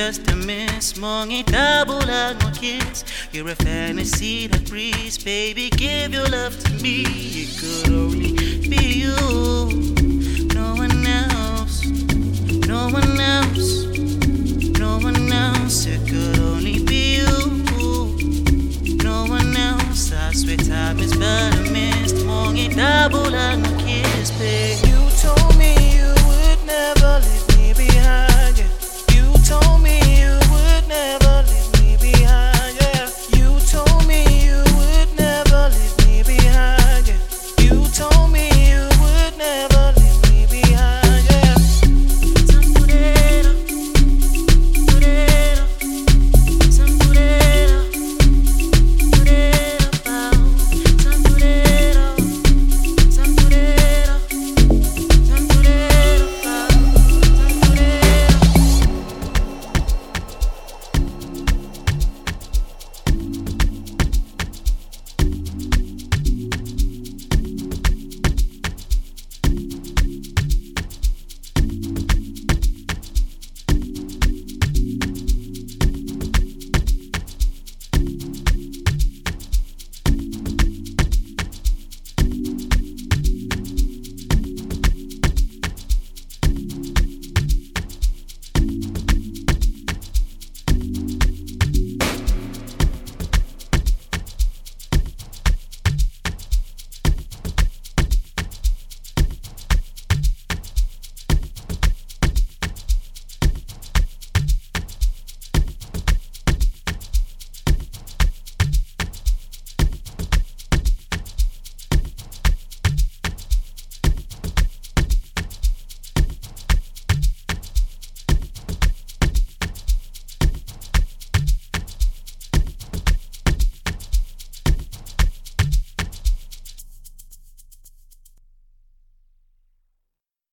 just a miss. Mongi tabula no kiss. You're a fantasy that breeze. Baby, give your love to me. It could only be you. No one else. No one else. No one else. It could only be you. No one else. I swear time is but a mist. Mongi tabula no kiss, baby.